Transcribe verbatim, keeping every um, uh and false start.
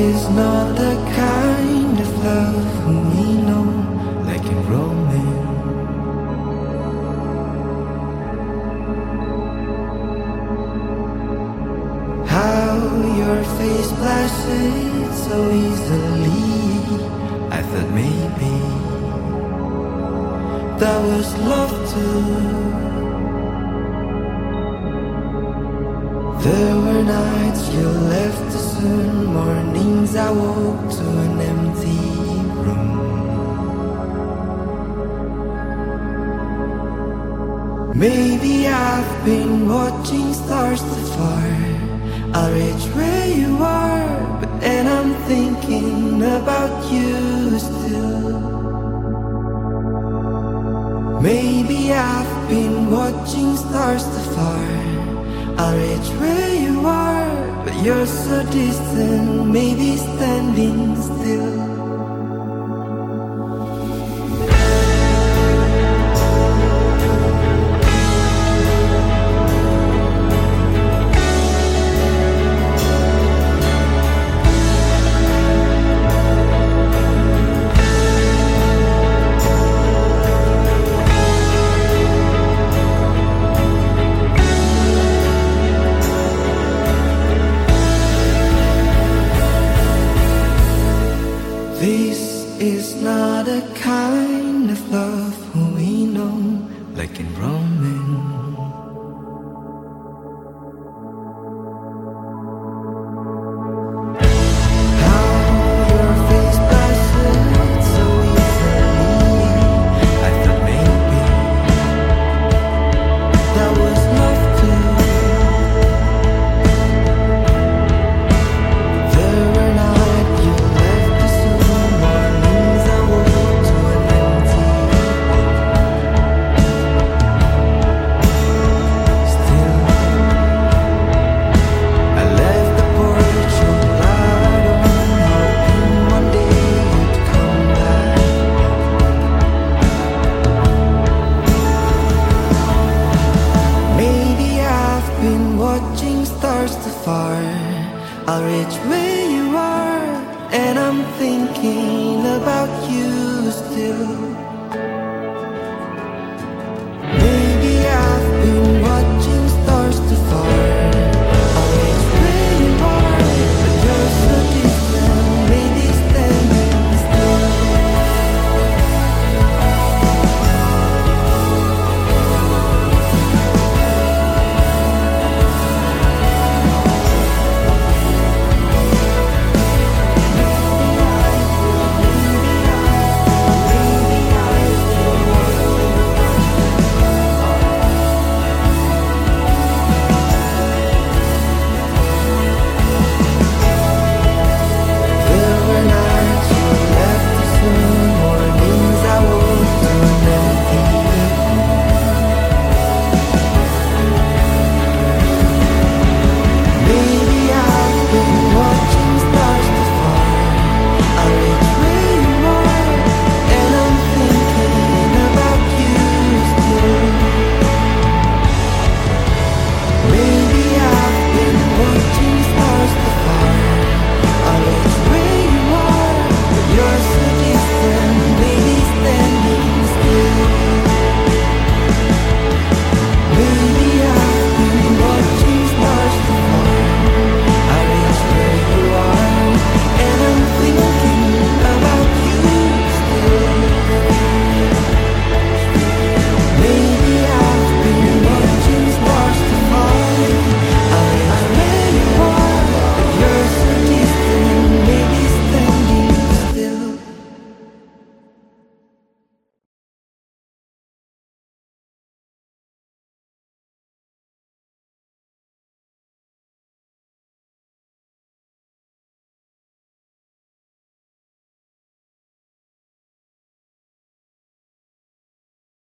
is not the kind of love we know, like in romance. How your face blushes so easily, I thought maybe that was love too. There were nights you left too soon, mornings I woke to an empty room. Maybe I've been watching stars too far. I'll reach where you are, but then I'm thinking about you still. Maybe I've been watching stars too far. I'll reach where you are, but you're so distant, maybe standing still. This is not a kind of love we know, like in romance. How your face blushes so easily, I thought maybe that was love too. There were nights you left too soon, mornings I woke to an empty room. Still, I left the porch on light on, hoping one day you'd come back. Maybe I've been watching stars too far. I'll reach where you are, and I'm thinking about you still.